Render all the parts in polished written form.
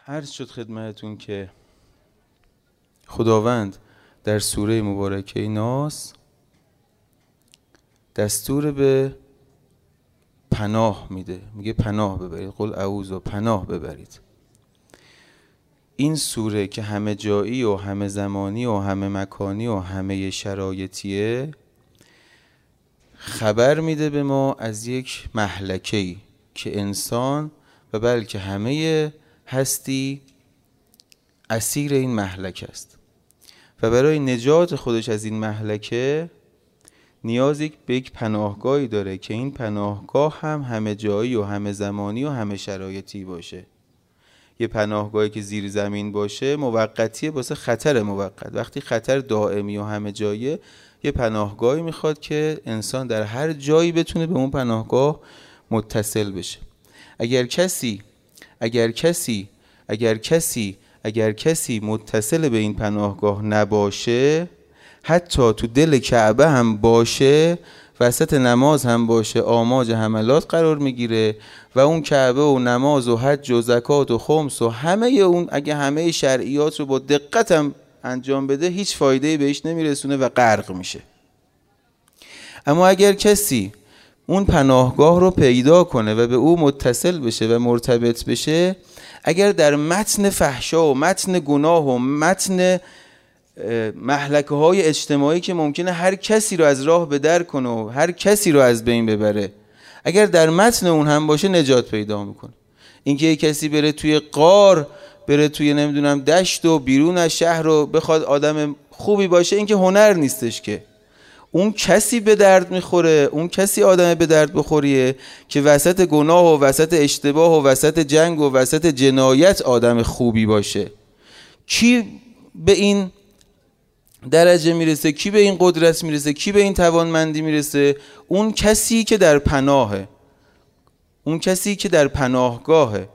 عرض شد خدمتون که خداوند در سوره مبارکه ناس دستور به پناه میده، میگه پناه ببرید، قل اعوذ، پناه ببرید. این سوره که همه جایی و همه زمانی و همه مکانی و همه شرایطیه، خبر میده به ما از یک مهلکه‌ای که انسان و بلکه همه هستی اسیر این مهلک است و برای نجات خودش از این مهلکه نیاز به یک پناهگاهی داره که این پناهگاه هم همه جایی و همه زمانی و همه شرایطی باشه. یه پناهگاهی که زیر زمین باشه موقتیه، واسه خطر موقت. وقتی خطر دائمی و همه جایه، یه پناهگاهی میخواد که انسان در هر جایی بتونه به اون پناهگاه متصل بشه. اگر کسی متصل به این پناهگاه نباشه، حتی تو دل کعبه هم باشه، وسط نماز هم باشه، آماج حملات قرار میگیره و اون کعبه و نماز و حج و زکات و خمس و همه اون، اگه همه شرعیات رو با دقت هم انجام بده، هیچ فایده‌ای بهش نمیرسونه و غرق میشه. اما اگر کسی اون پناهگاه رو پیدا کنه و به او متصل بشه و مرتبط بشه، اگر در متن فحشا و متن گناه و متن مهلکه‌های اجتماعی که ممکنه هر کسی رو از راه به در کنه و هر کسی رو از بین ببره، اگر در متن اون هم باشه، نجات پیدا میکنه. اینکه یک کسی بره توی غار، بره توی نمیدونم دشت و بیرون از شهر رو بخواد آدم خوبی باشه، این که هنر نیستش که. اون کسی به درد میخوره، اون کسی آدم به درد بخوریه که وسط گناه و وسط اشتباه و وسط جنگ و وسط جنایت آدم خوبی باشه. کی به این درجه میرسه؟ کی به این قدرت میرسه؟ کی به این توانمندی میرسه؟ اون کسی که در پناهه، اون کسی که در پناهگاهه.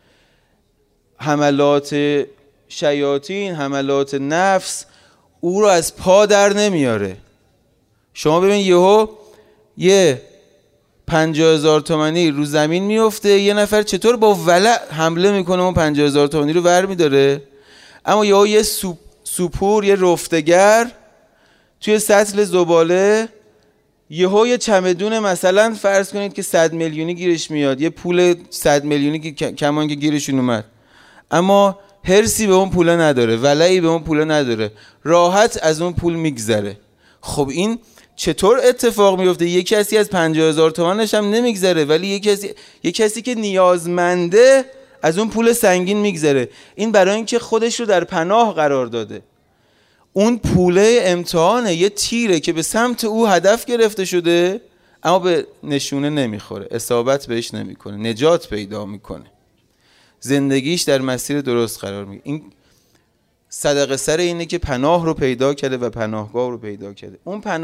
حملات شیاطین، حملات نفس او رو از پا در نمیاره. شما ببین یه 50,000 تومانی رو زمین میفته، یه نفر چطور با ولع حمله میکنه اون 50,000 تومانی رو ور میداره. اما یه سوپور، یه رفتگر توی سطل زباله، یه چمدون مثلا فرض کنید که 100 میلیونی گیرش میاد، یه پول 100 میلیونی کمان که گیرشون اومد، اما هرسی به اون پول نداره، ولعی به اون پول نداره، راحت از اون پول میگذره. خب این چطور اتفاق میفته؟ یه کسی از 50,000 تومانش هم نمیگذره، ولی یه کسی که نیازمنده از اون پول سنگین میگذره. این برای اینکه خودش رو در پناه قرار داده. اون پوله امتحانه، یه تیره که به سمت او هدف گرفته شده، اما به نشونه نمیخوره، اصابت بهش نمیکنه، نجات پیدا میکنه، زندگیش در مسیر درست قرار میگیره. این صدقه سر اینه که پناه رو پیدا کرده و پناهگاه رو پیدا کرده.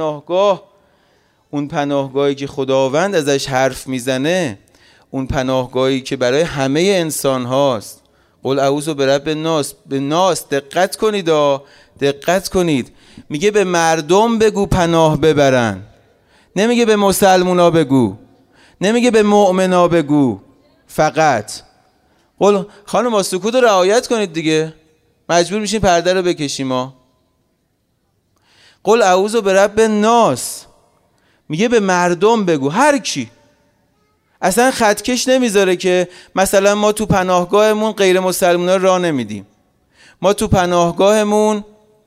اون پناهگاهی که خداوند ازش حرف میزنه، اون پناهگاهی که برای همه انسان هاست. قل اعوذ برب الناس. به ناس دقت کنید، میگه به مردم بگو پناه ببرن، نمیگه به مسلمونا بگو، نمیگه به مؤمنا بگو فقط. قل خانم سکوت رو رعایت کنید دیگه، مجبور میشیم پرده رو بکشیم ما. قل اعوذ برب الناس، میگه به مردم بگو، هر کی. اصلا خطکش نمیذاره که مثلا ما تو پناهگاهمون غیر مسلمونا راه نمیدیم، ما تو پناهگاهمون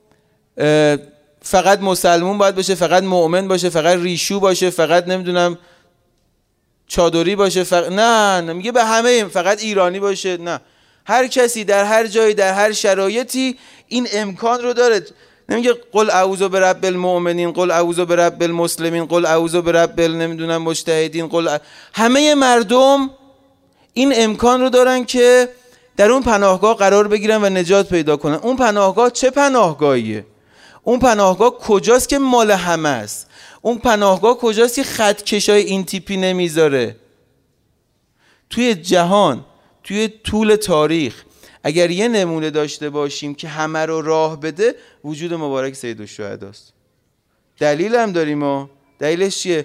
فقط مسلمون باید باشه، فقط مؤمن باشه، فقط ریشو باشه، فقط نمیدونم چادری باشه، نه میگه به همه، فقط ایرانی باشه. نه، هر کسی در هر جایی در هر شرایطی این امکان رو داره. نمیگه قل اعوذ برب المؤمنین، قل اعوذ برب المسلمین، قل اعوذ برب نمیدونم مجتهدین، همه مردم این امکان رو دارن که در اون پناهگاه قرار بگیرن و نجات پیدا کنن. اون پناهگاه چه پناهگاهیه؟ اون پناهگاه کجاست که مال همه است؟ اون پناهگاه کجاست که خطکشای این تیپی نمیذاره؟ توی جهان، توی طول تاریخ، اگر یه نمونه داشته باشیم که همه رو راه بده، وجود مبارک سیدالشهداست. دلیل هم داریم ها. دلیلش چیه؟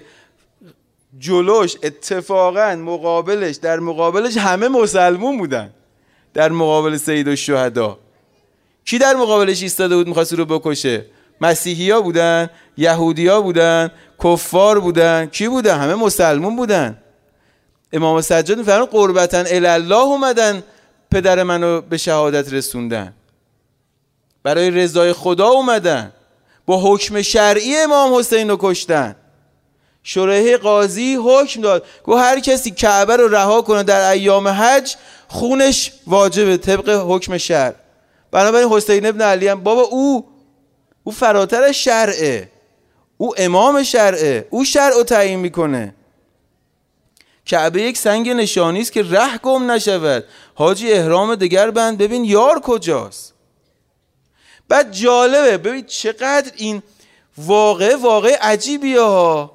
جلوش اتفاقا در مقابلش همه مسلمون بودن. در مقابل سید الشهدا؟ کی در مقابلش ایستاده بود می‌خواست رو بکشه؟ مسیحی‌ها بودن؟ یهودی‌ها بودن؟ کفار بودن؟ کی بودن؟ همه مسلمون بودن. امام سجاد می‌فرماید قربتاً الله اومدن پدر منو به شهادت رسوندن، برای رضای خدا اومدن، با حکم شرعی امام حسین رو کشتن. شورای قاضی حکم داد گفت هر کسی کعبه رو رها کنه در ایام حج خونش واجبه طبق حکم شرع. بنابراین حسین ابن علی هم بابا او فراتر از شرعه، او امام شرعه، او شرع رو تعیین میکنه. کعبه یک سنگ نشانی است که ره گم نشود. حاجی احرام دگر بند، ببین یار کجاست. بعد جالبه ببین چقدر این واقع عجیبیه ها.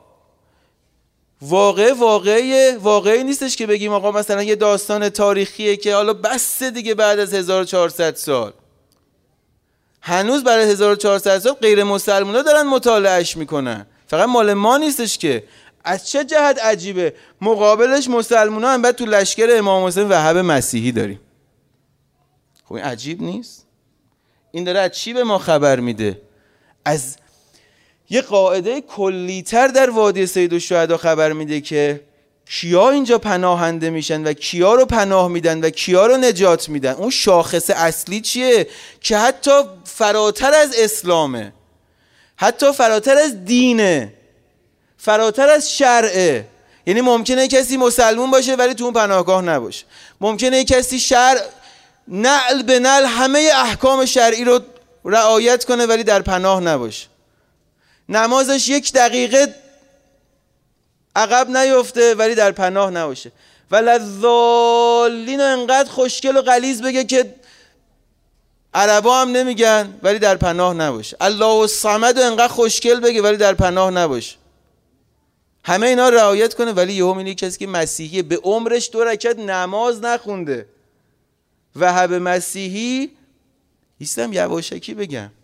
واقعی نیستش که بگیم آقا مثلا یه داستان تاریخیه که حالا بس دیگه بعد از 1400 سال هنوز برای 1400 سال غیر مسلمونا دارن مطالعهش میکنن. فقط مال ما نیستش که. از چه جهت عجیبه؟ مقابلش مسلمونا هم بعد تو لشکر امام حسین وهاب مسیحی داریم. خب این عجیب نیست؟ این داره از چی به ما خبر میده؟ از یه قاعده کلی‌تر در وادی سید الشهدا خبر میده که کیا اینجا پناهنده میشن و کیا رو پناه میدن و کیا رو نجات میدن. اون شاخص اصلی چیه که حتی فراتر از اسلامه، حتی فراتر از دینه، فراتر از شرعه. یعنی ممکنه کسی مسلمون باشه ولی تو اون پناهگاه نباشه، ممکنه کسی شرع نعل به نعل همه احکام شرعی رو رعایت کنه ولی در پناه نباشه، نمازش 1 دقیقه عقب نیفته ولی در پناه نباشه، ولضالین رو انقدر خوشگل و غلیظ بگه که عربا هم نمیگن ولی در پناه نباشه، الله الصمد رو انقدر خوشگل بگه ولی در پناه نباشه، همه اینا رعایت کنه ولی یهو میبینی کسی که مسیحیه به عمرش 2 رکعت نماز نخونده، وهاب مسیحی. ایستم یواشکی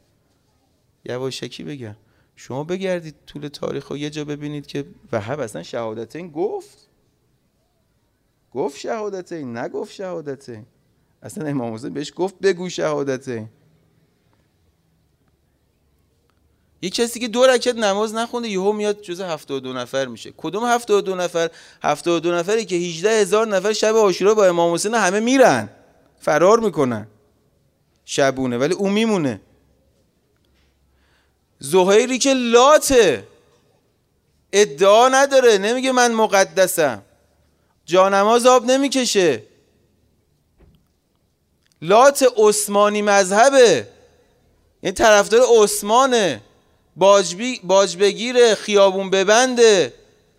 بگم شما بگردید طول تاریخ و یه جا ببینید که وهاب اصلا شهادتین گفت شهادتین، نگفت شهادتین. اصلا امام حسین بهش گفت بگو شهادتین. یک کسی که 2 رکعت نماز نخونده یهو میاد جزء 72 نفر میشه. کدوم 72 نفر؟ 72 نفری که 18,000 نفر شب عاشورا با امام حسین همه میرن، فرار میکنن شبونه، ولی اون میمونه. زهیری که لاته، ادعا نداره، نمیگه من مقدسم، جانماز آب نمیکشه، لات عثمانی مذهبه، این طرفدار عثمانه، باج بگیره، خیابون ببنده.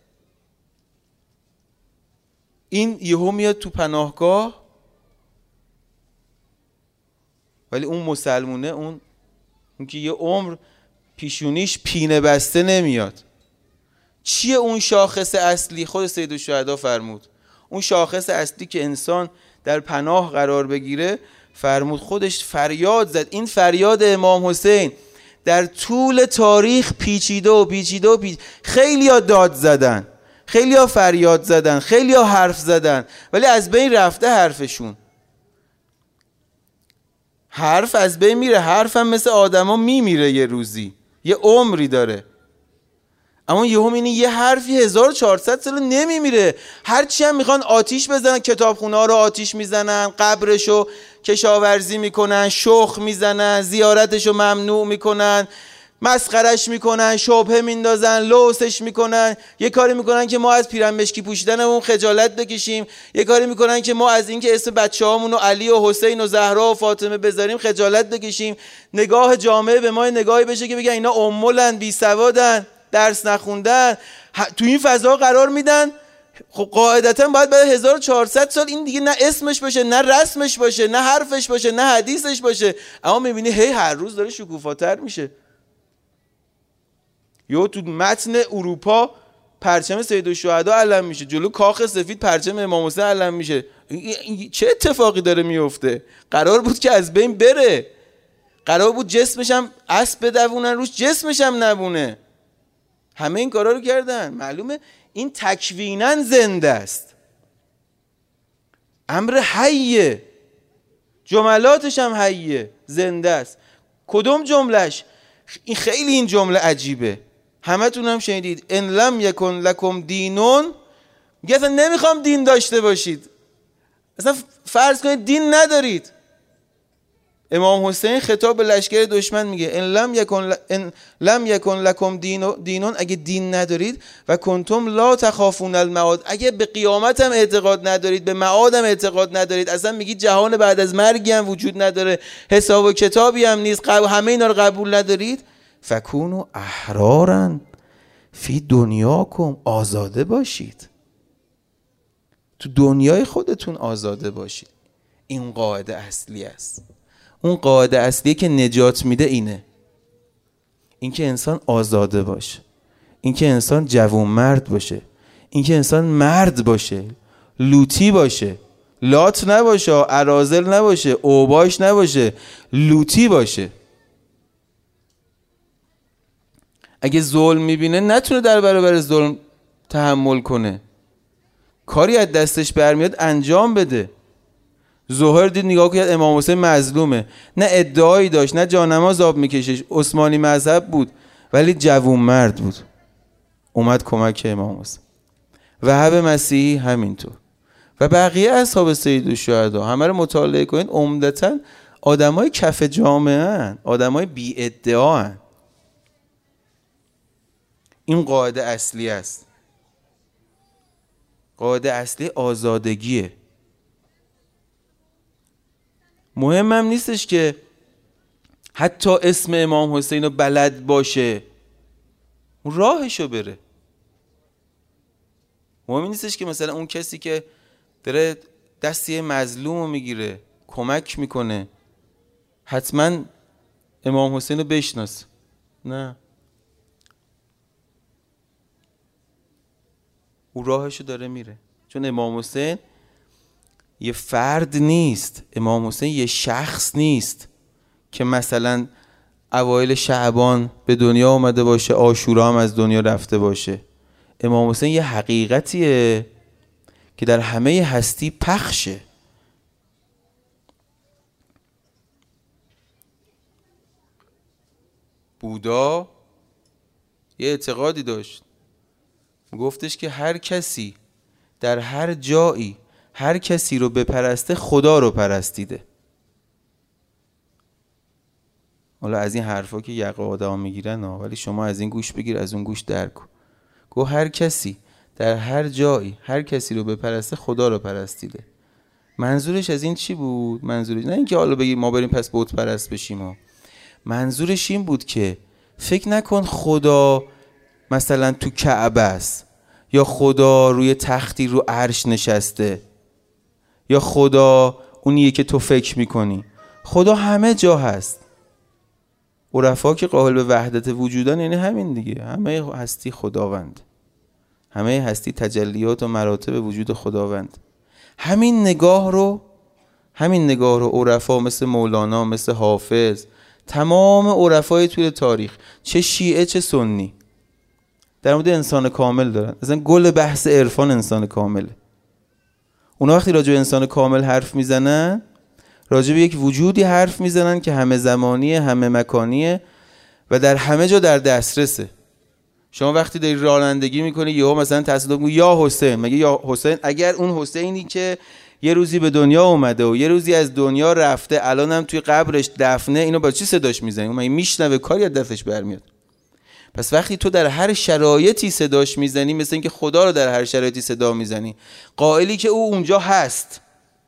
این یهو میاد تو پناهگاه ولی اون مسلمونه، اون که یه عمر پیشونیش پینه بسته نمیاد. چیه اون شاخص اصلی؟ خود سید الشهدا فرمود اون شاخص اصلی که انسان در پناه قرار بگیره، فرمود خودش فریاد زد. این فریاد امام حسین در طول تاریخ پیچیده خیلی ها داد زدن، خیلی ها فریاد زدن، خیلی ها حرف زدن، ولی از بین رفته حرفشون. حرف از بین میره، حرف هم مثل آدم ها میمیره، یه روزی یه عمری داره. اما یهو اینه یه حرفی 1400 سال نمیمیره. هرچی هم میخوان آتیش بزنن، کتابخونه ها رو آتیش میزنن، قبرشو کشاورزی میکنن، شخ میزنن، زیارتشو ممنوع میکنن، مسخرش میکنن، شبهه میندازن، لوسش میکنن، یه کاری میکنن که ما از پیرنمشکی پوشیدنمون خجالت بکشیم، یه کاری میکنن که ما از اینکه اسم بچه‌هامون رو علی و حسین و زهرا و فاطمه بذاریم خجالت بکشیم، نگاه جامعه به ما نگاهی بشه که بگن اینا امولن، بی سوادن، درس نخوندن، تو این فضا قرار میدن. خب قاعدتا باید بعد 1400 سال این دیگه نه اسمش باشه، نه رسمش باشه، نه حرفش باشه، نه حدیثش باشه. اما میبینی هر روز داره شکوفاتر میشه. یا تو متن اروپا پرچم سید الشهدا علم میشه، جلو کاخ سفید پرچم امام حسین علم میشه. چه اتفاقی داره میفته؟ قرار بود که از بین بره، قرار بود جسمش هم اسب بدوونن روش، جسمش هم نبونه. همه این کارا رو کردن. معلومه این تکویناً زنده است، امر حیه. جملاتش هم حیه، زنده است. کدوم جملهش؟ این خیلی این جمله عجیبه، همه تون هم شنیدید. ان لم یکن لکم دینون، میگه اصلا نمیخوام دین داشته باشید، اصلا فرض کنید دین ندارید. امام حسین خطاب به لشکر دشمن میگه ان لم یکن لکم دینون، اگه دین ندارید، و کنتم لا تخافون المعاد، اگه به قیامت هم اعتقاد ندارید، به معاد هم اعتقاد ندارید، اصلا میگید جهان بعد از مرگی هم وجود نداره، حساب و کتابی هم نیست، همه اینا رو قبول ندارید، فکونوا احرارا فی دنیاکم، آزاده باشید، تو دنیای خودتون آزاده باشید. این قاعده اصلی است. اون قاعده اصلیه که نجات میده اینه، این که انسان آزاده باشه، این که انسان جوان مرد باشه، این که انسان مرد باشه، لوتی باشه، لات نباشه، اراذل نباشه، اوباش نباشه، لوتی باشه. اگه ظلم میبینه نتونه در برابر ظلم تحمل کنه، کاری از دستش برمیاد انجام بده. ظهر دید نگاه کرد امام حسین مظلومه، نه ادعایی داشت، نه جانماز آب میکشش، عثمانی مذهب بود، ولی جوون مرد بود، اومد کمک امام حسین. وهب مسیحی همینطور، و بقیه اصحاب سیدالشهدا همه رو مطالعه کنید، عمدتاً آدمای کف جامعه هن، آدمای بی ادعا هن. این قاعده اصلی است. قاعده اصلی آزادگیه. مهمم نیستش که حتی اسم امام حسین رو بلد باشه، اون راهشو بره. مهم نیستش که مثلا اون کسی که داره دستی مظلوم رو میگیره، کمک میکنه، حتما امام حسین رو بشناسه. نه، اون راهشو داره میره، چون امام حسین یه فرد نیست، امام حسین یه شخص نیست که مثلا اوایل شعبان به دنیا اومده باشه، عاشورا هم از دنیا رفته باشه. امام حسین یه حقیقتیه که در همه هستی پخشه. بودا یه اعتقادی داشت، گفتش که هر کسی در هر جایی هر کسی رو بپرسته خدا رو پرستیده. حالا از این حرفا که یقه آدم میگیرن، ولی شما از این گوش بگیر از اون گوش در کن. گو هر کسی در هر جایی هر کسی رو بپرسته خدا رو پرستیده. منظورش از این چی بود؟ منظورش نه اینکه حالا بگی ما بریم پس بت پرست بشیم، منظورش این بود که فکر نکن خدا مثلا تو کعبه است، یا خدا روی تختی رو عرش نشسته، یا خدا اونیه که تو فکر میکنی. خدا همه جا هست. عرفا که قائل به وحدت وجودن یعنی همین دیگه، همه هستی خداوند، همه هستی تجلیات و مراتب وجود خداوند. همین نگاه رو عرفا مثل مولانا، مثل حافظ، تمام عرفای طول تاریخ، چه شیعه چه سنی، در مورد انسان کامل دارن. مثلا گل بحث عرفان انسان کامله. اونا وقتی راجع به انسان کامل حرف میزنن، راجع به یک وجودی حرف میزنن که همه زمانیه، همه مکانیه و در همه جا در دسترسه. شما وقتی داری رانندگی میکنی یهو مثلا تصادف میکنی، یا حسین، مگه یا حسین؟ اگر اون حسینی که یه روزی به دنیا اومده و یه روزی از دنیا رفته الانم توی قبرش دفنه، اینو با چی صداش میزنی؟ اون مگه میشنوه؟ کاری از دستش برمیاد؟ پس وقتی تو در هر شرایطی صداش میزنی، مثل اینکه خدا رو در هر شرایطی صدا میزنی، قائلی که او اونجا هست.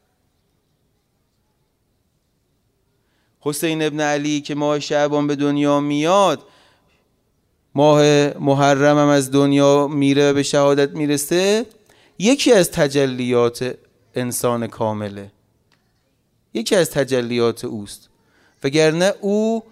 حسین ابن علی که ماه شعبان به دنیا میاد، ماه محرم هم از دنیا میره و به شهادت میرسه، یکی از تجلیات انسان کامله، یکی از تجلیات اوست. وگرنه او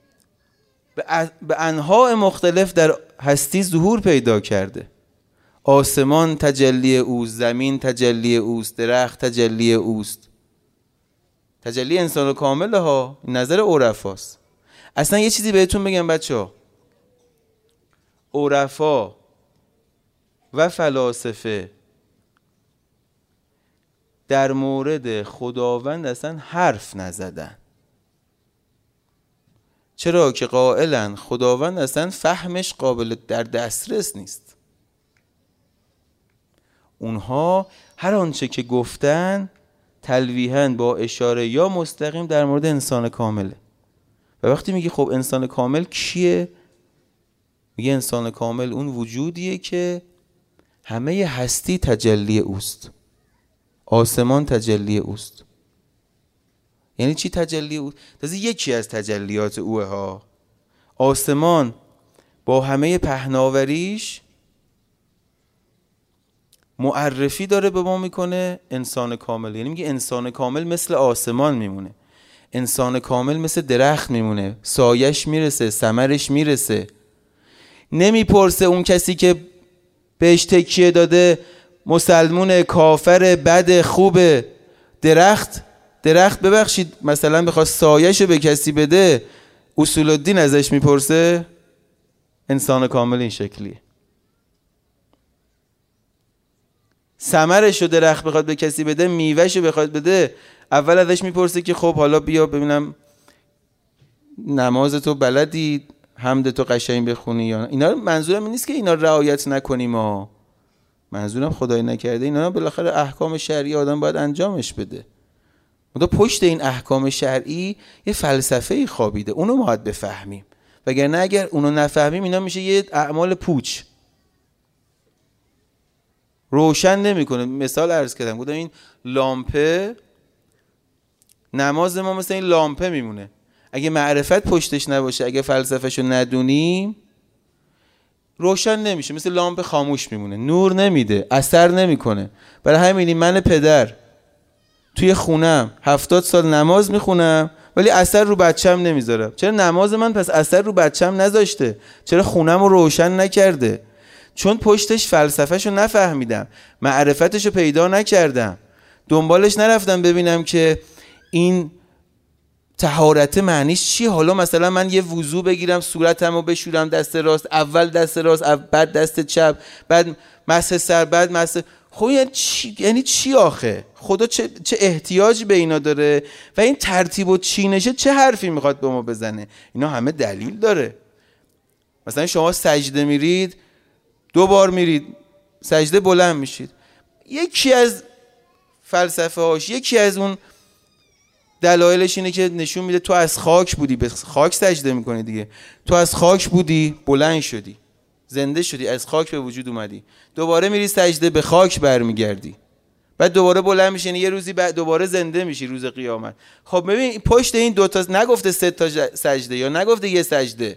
به انواع مختلف در هستی ظهور پیدا کرده. آسمان تجلی اوست، زمین تجلی اوست، درخت تجلی اوست. تجلی انسان کامله ها، نظر عرفاست. اصلا یه چیزی بهتون بگم بچه‌ها، عرفا و فلاسفه در مورد خداوند اصلا حرف نزدن. چرا که قائلن خداوند اصلا فهمش قابل در دسترس نیست. اونها هر آنچه که گفتن تلویحاً با اشاره یا مستقیم در مورد انسان کامله. و وقتی میگی خب انسان کامل کیه؟ میگه انسان کامل اون وجودیه که همه هستی تجلی اوست. آسمان تجلی اوست. یعنی چی تجلی اوست؟ تازه یکی از تجلیات اوه ها. آسمان با همه پهناوریش معرفی داره به ما میکنه انسان کامل. یعنی میگه انسان کامل مثل آسمان میمونه، انسان کامل مثل درخت میمونه، سایش میرسه، ثمرش میرسه. نمیپرسه اون کسی که بهش تکیه داده مسلمون، کافر، بد، خوبه. درخت ببخشید مثلا بخواد سایه‌شو به کسی بده، اصول الدین ازش میپرسه؟ انسان کامل این شکلیه. ثمرشو درخت بخواد به کسی بده، میوهشو بخواد بده، اول ازش میپرسه که خب حالا بیا ببینم نماز تو بلدی، حمد تو قشنگ بخونی یا نه. اینا منظورم این نیست که اینا رعایت نکنیم ها. منظورم خدای نکرده اینا بالاخره احکام شرعی آدم باید انجامش بده. منتها پشت این احکام شرعی یه فلسفه‌ای خوابیده، اونو ما باید بفهمیم. وگرنه اگر اونو نفهمیم اینا میشه یه اعمال پوچ، روشن نمیکنه. مثال عرض کردم، گفتم این لامپه، نماز ما مثل این لامپه میمونه. اگه معرفت پشتش نباشه، اگه فلسفهشو ندونیم، روشن نمیشه، مثل لامپ خاموش میمونه، نور نمیده، اثر نمیکنه. برای همینی من پدر توی خونم 70 سال نماز میخونم ولی اثر رو بچم نمیذارم. چرا نماز من پس اثر رو بچم نذاشته؟ چرا خونم رو روشن نکرده؟ چون پشتش فلسفهشو نفهمیدم، معرفتشو پیدا نکردم، دنبالش نرفتم ببینم که این طهارت معنیش چی. حالا مثلا من یه وضو بگیرم، صورتمو بشورم دست راست، اول دست راست، بعد دست چپ، بعد مسح سر، بعد مسح. خب یعنی چی آخه؟ خدا چه احتیاجی به اینا داره؟ و این ترتیب و چینشه چه حرفی میخواد به ما بزنه؟ اینا همه دلیل داره. مثلا شما سجده میرید، 2 بار میرید سجده بلند میشید. یکی از فلسفه هاش، یکی از اون دلایلش اینه که نشون میده تو از خاک بودی، به خاک سجده میکنی دیگه. تو از خاک بودی، بلند شدی، زنده شدی، از خاک به وجود اومدی. دوباره میری سجده، به خاک برمیگردی، بعد دوباره بلند میشی، یه روزی بعد دوباره زنده میشی روز قیامت. خب ببین پشت این 2 تا نگفته 3 تا سجده یا نگفته یه سجده.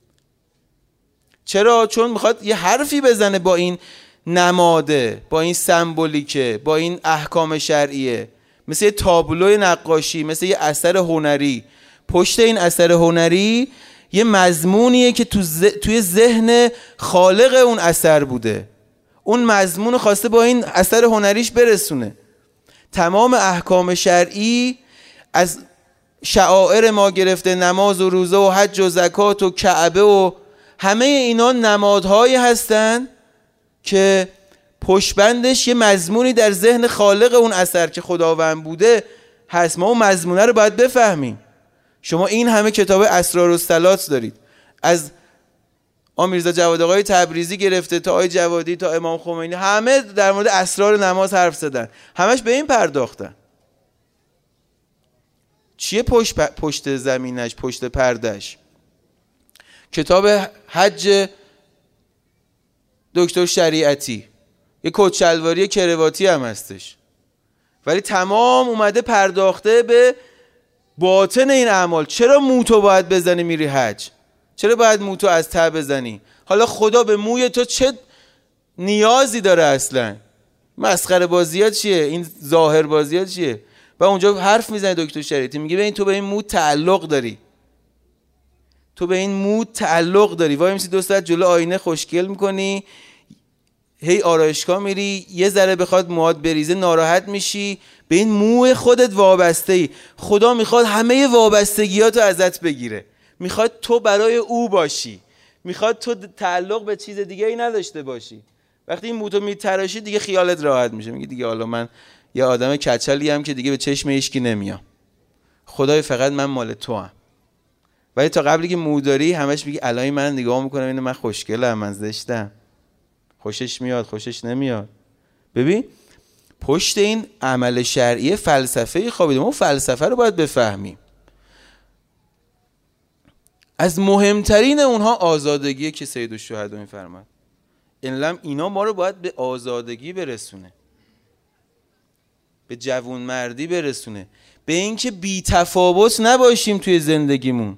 چرا؟ چون میخواد یه حرفی بزنه با این نماده، با این سمبولیکه، با این احکام شرعیه، مثل یه تابلوی نقاشی، مثل یه اثر هنری. پشت این اثر هنری یه مضمونیه که توی ذهن خالق اون اثر بوده، اون مضمون خواسته با این اثر هنریش برسونه. تمام احکام شرعی از شعائر ما گرفته، نماز و روزه و حج و زکات و کعبه و همه اینا نمادهایی هستن که پشتبندش یه مضمونی در ذهن خالق اون اثر که خداوند بوده هست. ما اون مضمونه رو باید بفهمیم. شما این همه کتاب اسرارالصلات دارید، از میرزا جواد آقای تبریزی گرفته تا آقای جوادی تا امام خمینی، همه در مورد اسرار نماز حرف زدن، همش به این پرداختن. چیه پشت زمینش، پشت پردش؟ کتاب حج دکتر شریعتی، یه کچلواری کرواتی هم هستش، ولی تمام اومده پرداخته به باطن این اعمال. چرا موتو باید بزنی میری حج؟ چرا باید موتو از ته بزنی؟ حالا خدا به موی تو چه نیازی داره اصلا؟ مسخره بازیات چیه؟ این ظاهر بازیات چیه؟ و اونجا حرف میزنه دکتر شریعتی، میگه ببین تو به این مو تعلق داری، تو به این مو تعلق داری. وای میسی 2 ساعت جلو آینه خوشگل میکنی، هی آرایشگاه میری، یه ذره بخواد موهات بریزه ناراحت میشی، به این مو خودت وابسته ای. خدا میخواد همه وابستگیاتو ازت بگیره، میخواد تو برای او باشی، میخواد تو تعلق به چیز دیگه ای نداشته باشی. وقتی این موتو میتراشی دیگه خیالت راحت میشه، میگی دیگه حالا من یه آدم کچلی هم که دیگه به چشم هیچکی نمیام. خدای فقط من مال تو هم. ولی تا قبلی که موداری همش میگی الهی من نگاه میکنم اینو من خوشگلم، من زشتم، خوشش میاد، خوشش نمیاد. ببین پشت این عمل شرعی فلسفه خوابیده. ما فلسفه رو باید بفهمیم. از مهمترین اونها آزادگیه که سید الشهدا میفرماد. اینا ما رو باید به آزادگی برسونه، به جوانمردی برسونه، به اینکه بی تفاوت نباشیم توی زندگیمون،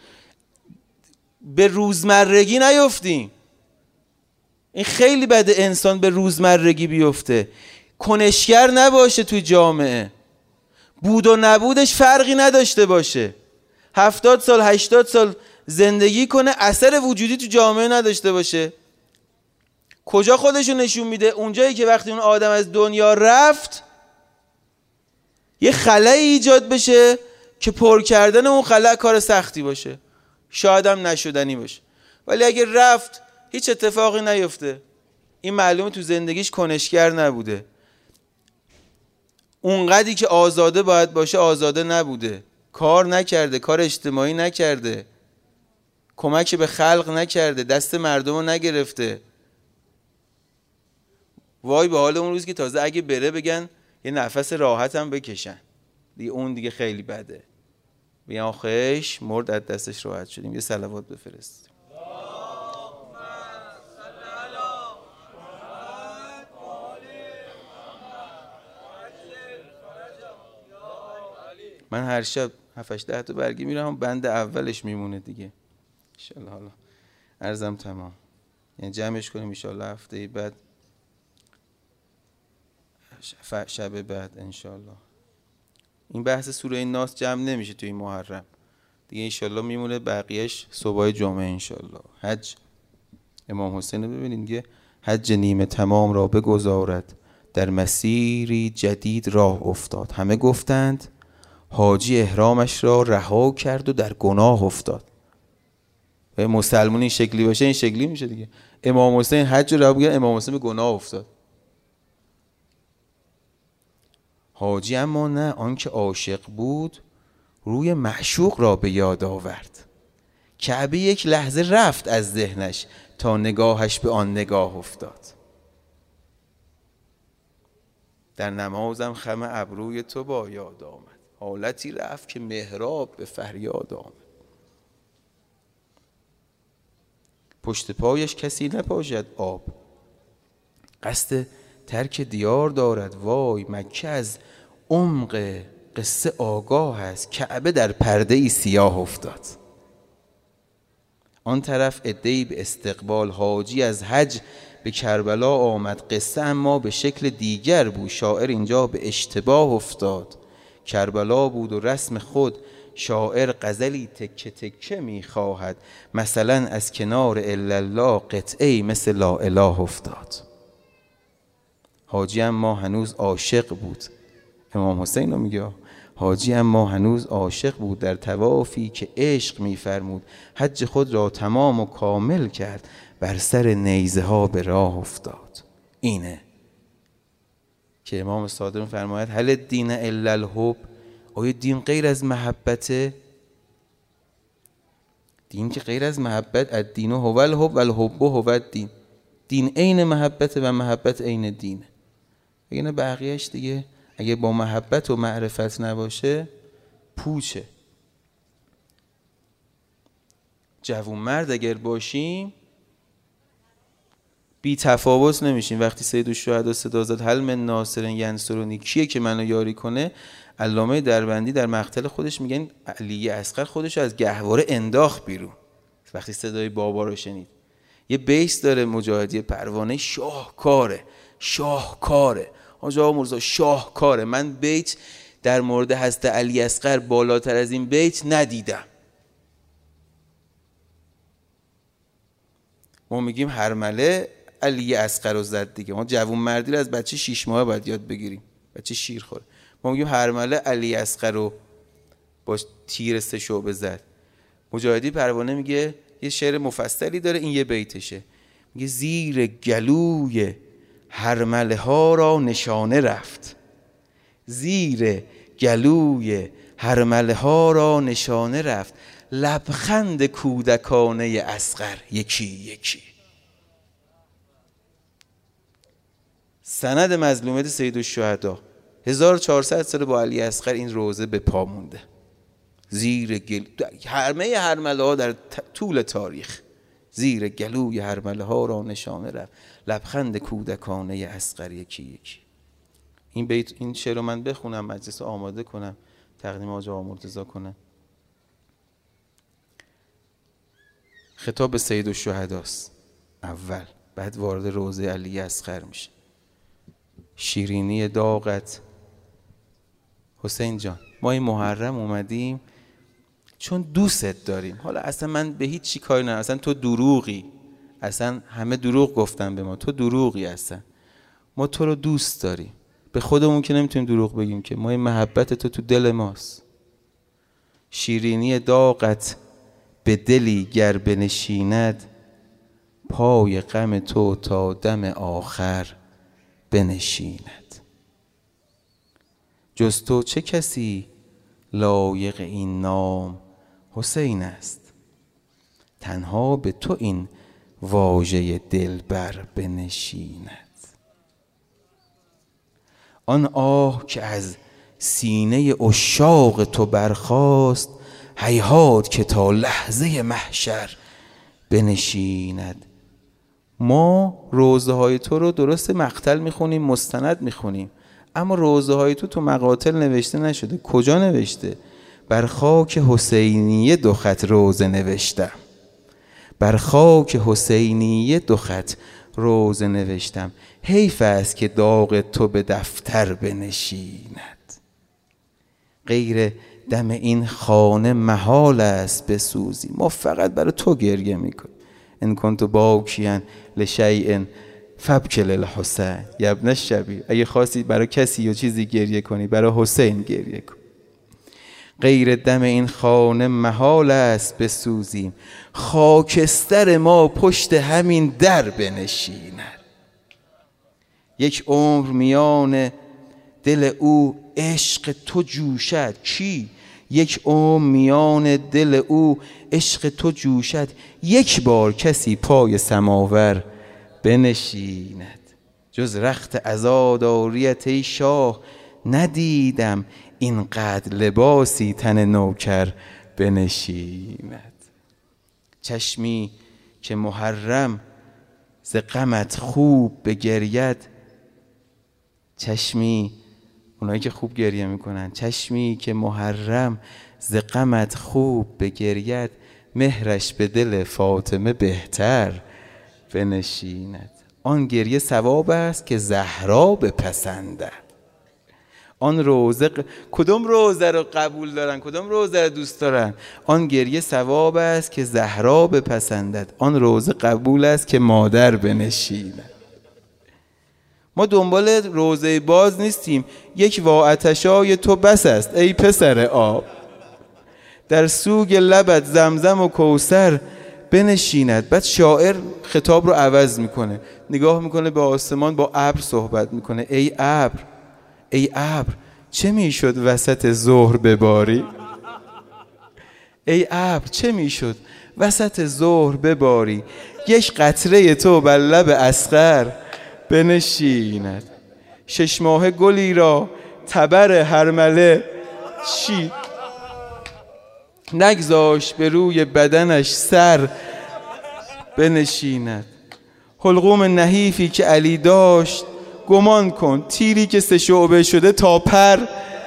به روزمرگی نیفتیم. این خیلی بده انسان به روزمرگی بیفته، کنشگر نباشه توی جامعه، بود و نبودش فرقی نداشته باشه، 70 سال 80 سال زندگی کنه اثر وجودی تو جامعه نداشته باشه. کجا خودشو نشون میده؟ اونجایی که وقتی اون آدم از دنیا رفت یه خلایی ایجاد بشه که پر کردن اون خلا کار سختی باشه، شاید هم نشدنی باشه. ولی اگه رفت هیچ اتفاقی نیفته، این معلومه تو زندگیش کنشگر نبوده، اونقدری که آزاده باید باشه آزاده نبوده، کار نکرده، کار اجتماعی نکرده، کمک به خلق نکرده، دست مردم رو نگرفته. وای به حال اون روز که تازه اگه بره بگن یه نفس راحت هم بکشن، دیگه اون دیگه خیلی بده، بگن آخیش مرد از دستش راحت شدیم. یه صلوات بفرست. من هر شب 7-8 تا برگی میرم، بند اولش میمونه دیگه. انشالله حالا عرضم تمام، یعنی جمعش کنیم انشالله هفته بعد، شب بعد انشالله. این بحث سوره ناس جمع نمیشه توی این محرم دیگه، انشالله میمونه بقیهش صبح جمعه انشالله. حج امام حسین رو ببینید میگه حج نیمه تمام را بگذارد، در مسیری جدید راه افتاد. همه گفتند حاجی احرامش را رها کرد و در گناه افتاد. مسلمون این شکلی باشه این شکلی میشه دیگه. امام حسین حج رو رها کرد، امام حسین به گناه افتاد. حاجی اما نه، آنکه عاشق بود روی معشوق را به یاد آورد. کعبه یک لحظه رفت از ذهنش تا نگاهش به آن نگاه افتاد. در نمازم خم ابروی تو با یاد آمد، حالتی رفت که محراب به فریاد آمد. پشت پایش کسی نپاشد آب، قصد ترک دیار دارد. وای مکه از عمق قصه آگاه است، کعبه در پرده ای سیاه افتاد. آن طرف عده‌ای به استقبال حاجی از حج به کربلا آمد. قصه اما به شکل دیگر بود، شاعر اینجا به اشتباه افتاد. کربلا بود و رسم خود، شاعر غزلی تکه تکه میخواهد. مثلا از کنار الا الله قطعه‌ای مثل لا اله افتاد. حاجی اما هنوز عاشق بود، امام حسین رو میگه، حاجی اما هنوز عاشق بود، در طوافی که عشق میفرمود. حج خود را تمام و کامل کرد، بر سر نیزه ها به راه افتاد. اینه که امام صادق میفرماید هل الدین الا الحب، آیا دین غیر از محبته؟ دین که غیر از محبت، الدین هو الحب و الحب هو الدین. دین عین محبت و محبت عین دینه. اگه نه بقیهش دیگه اگه با محبت و معرفت نباشه پوچه. جوون مرد اگر باشیم بی تفاوت نمیشیم. وقتی سید الشهدا صدا زد هل من ناصر ینصرنی، کیه که منو یاری کنه؟ علامه دربندی در مقتل خودش میگن علی اصغر خودش از گهواره انداخت بیرون وقتی صدای بابا رو شنید. یه بیس داره مجاهدی پروانه، شاهکاره، شاهکاره حاج آقا مرزا، شاهکاره. من بیت در مورد حضرت علی اصغر بالاتر از این بیت ندیدم. ما میگیم هرمله علی اصغر رو زد دیگه، ما جوون مردی رو از بچه 6 ماه باید یاد بگیریم، بچه شیر خوره. ما میگیم هرمله علی اصغر رو با تیر 3 شعبه زد. مجاهدی پروانه میگه یه شعر مفصلی داره، این یه بیتشه، میگه زیر گلوی هرمله ها را نشانه رفت، زیر گلوی هرمله ها را نشانه رفت، لبخند کودکانه اصغر یکی یکی. سند مظلومیت سیدالشهدا 1400 سال با علی اصغر این روضه به پا مونده. زیر همه هرمله ها در طول تاریخ، زیر گلوی هرمله ها را نشانه رفت، لبخند کودکانه اصغر یکی یکی. این بیت، این شعر رو من بخونم، مجلس رو آماده کنم، تقدیم حاج آقا مرتضی کنم. خطاب به سیدالشهداست اول، بعد وارد روضه علی اصغر میشه. شیرینی داغت. حسین جان، ما این محرم اومدیم چون دوستت داریم. حالا اصلا من به هیچ چی کاری ندارم، اصلا تو دروغی، اصلا همه دروغ گفتن به ما، تو دروغی، اصلا ما تو رو دوست داریم. به خودمون که نمیتونیم دروغ بگیم که ما این محبت تو دل ماست. شیرینی داغت به دلی گر بنشیند، پای غم تو تا دم آخر بنشیند. جز تو چه کسی لایق این نام حسین است، تنها به تو این واژه دلبر بنشیند. آن آه که از سینه عشاق تو برخاست، هیهات که تا لحظه محشر بنشیند. ما روضه های تو رو درست مقتل میخونیم، مستند میخونیم، اما روضه های تو مقاتل نوشته نشده. کجا نوشته؟ بر خاک حسینیه 2 خط روضه نوشتم، بر خاک حسینیه 2 خط روضه نوشتم. حیف است که داغ تو به دفتر بنشیند. غیر دم این خانه محال است بسوزی. ما فقط برای تو گریه میکنیم. ان کنت باکیا لشیء فابکی للحسین یا ابن الشبیب. اگه خواستی برای کسی یا چیزی گریه کنی، برای حسین گریه کن. غیر دم این خانه محال است بسوزیم، خاکستر ما پشت همین در بنشیند. یک عمر میان دل او عشق تو جوشد. کی؟ یک عمر میان دل او عشق تو جوشد، یک بار کسی پای سماور بنشیند. جز رخت عزاداریت ای شاه ندیدم، اینقدر لباسی تن نوکر بنشیند. چشمی که محرم ز غمت خوب بگرید، چشمی، اونایی که خوب گریه میکنن، چشمی که محرم ز غمت خوب بگرید، مهرش به دل فاطمه بهتر بنشیند. آن گریه ثواب است که زهرا بپسندد. آن روزه کدوم روزه رو قبول دارن، کدوم روزه رو دوست دارن؟ آن گریه ثواب است که زهرا بپسندد، آن روزه قبول است که مادر بنشیند. ما دنبال روزه باز نیستیم. یک واعتشای تو بس است ای پسر آب، در سوگ لبت زمزم و کوثر بنشیند. بعد شاعر خطاب رو عوض میکنه، نگاه میکنه به آسمان، با ابر صحبت میکنه. ای ابر، ای ابر چه میشد وسط ظهر بباری؟ ای ابر چه میشد وسط ظهر بباری؟ یک قطره تو بر لب اصغر بنشیند. 6 ماه گلی را تبر هرمله چید، نگذاشت به روی بدنش سر بنشیند. حلقوم نحیفی که علی داشت، گمان کن تیری که 3 شعبه شده تا پر.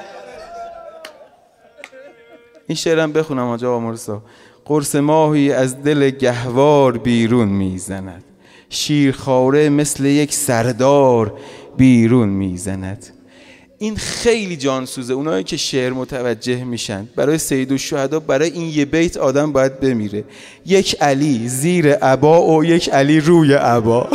این شعرم بخونم حاج آقا مرتضی. قرص ماهی از دل گهوار بیرون میزند، شیرخواره مثل یک سردار بیرون میزند. این خیلی جانسوزه. اونایی که شعر متوجه میشن، برای سیدالشهدا برای این یه بیت آدم باید بمیره. یک علی زیر عبا و یک علی روی عبا.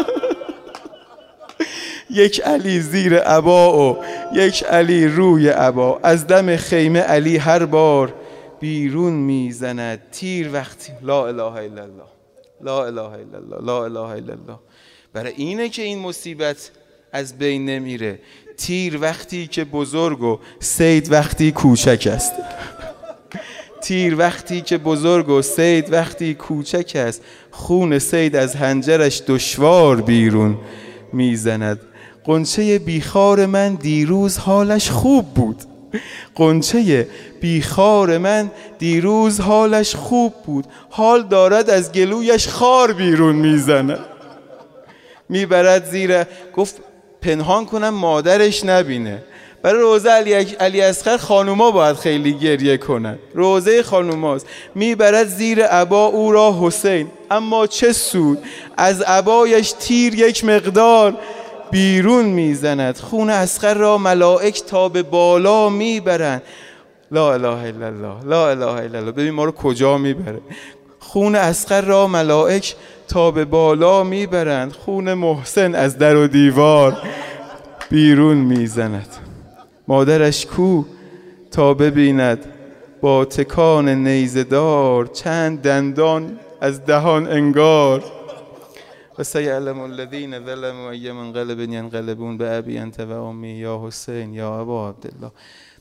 یک علی زیر عبا و یک علی روی عبا، از دم خیمه علی هر بار بیرون میزند. تیر وقتی لا اله الا الله، لا اله الا الله، لا اله الا الله. برای اینه که این مصیبت از بین نمیره. تیر وقتی که بزرگ و صید وقتی کوچک است. تیر وقتی که بزرگ و صید وقتی کوچک است، خون صید از حنجرش دشوار بیرون میزند. غنچه بیخار من دیروز حالش خوب بود. غنچه بیخار من دیروز حالش خوب بود، حال دارد از گلویش خار بیرون میزند. میبرد زیر، گفت پنهان کنم مادرش نبینه. برای روزه علی اصغر خانوما باید خیلی گریه کنن، روزه خانوماست. میبرد زیر عبا او را حسین، اما چه سود، از عبایش تیر یک مقدار بیرون میزند. خون اصغر را ملائک تا به بالا میبرند. لا اله الا الله، لا اله الا الله. ببین ما رو کجا میبره. خون اصغر را ملائک تا به بالا میبرند، خون محسن از در و دیوار بیرون میزند. مادرش کو تا ببیند با تکان نیزه دار، چند دندان از دهان انگار. و سیعلم الذین ظلموا ای منقلب ینقلبون بأبی انت و امی یا حسین یا ابا عبدالله.